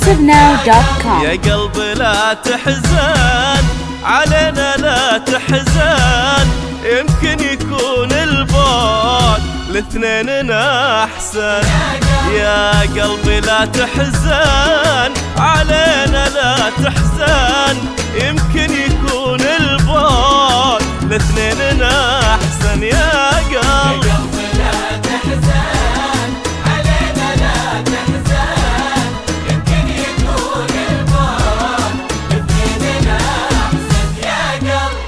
exclusivenow.com. يا قلبي لا تحزن علينا، لا تحزن، يمكن يكون البعد لاثنيننا أحسن. يا قلبي لا تحزن علينا، لا تحزن، يمكن يكون البعد لاثنيننا أحسن. يا قلبي لا تحزن علينا، لا تحزن، يمكن يكون البعد لاثنيننا أحسن. يا قلبي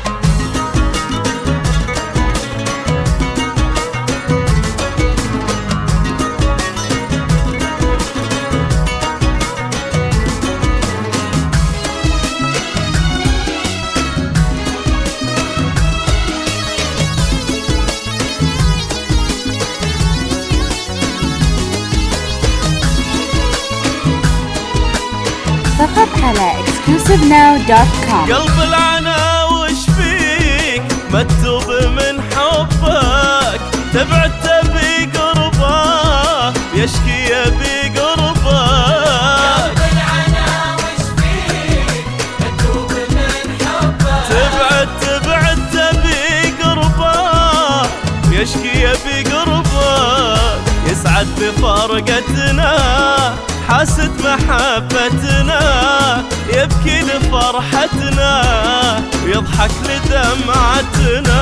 فقط على exclusivenow.com. قلب العنا وش فيك مكتوب من حبك، تبعد تبي قربه، يشكي يبي قربه. قلب العنا وش فيك مكتوب من حبك، تبعد تبي قربه، يشكي يبي قربه. يسعد بفرقتنا، حاسد محبتنا، يبكي لفرحتنا، ويضحك لدمعتنا.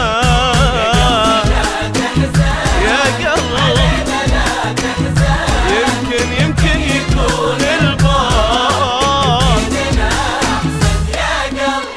يا قلب يمكن يكون البعد. يا قلب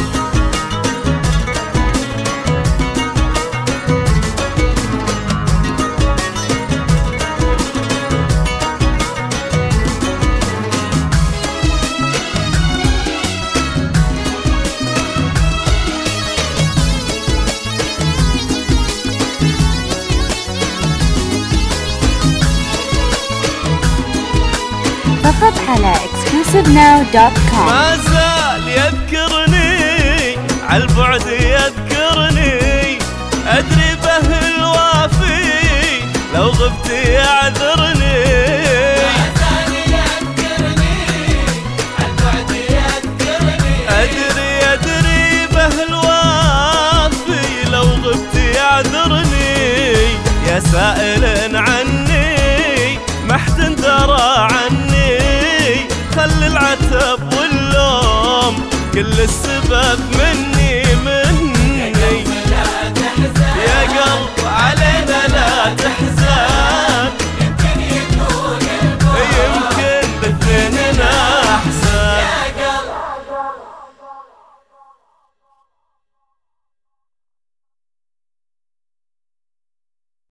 فقط على exclusivenow.com. ما زال يذكرني عالبعد، يذكرني، أدري به الوافي لو غبت يعذرني. ما زال يذكرني عالبعد، يذكرني، أدري به الوافي لو غبت يعذرني. يا سائل عني ما حد درى عني، خلي العتب واللوم كل السبب مني. لا تحزن يا قلب عليك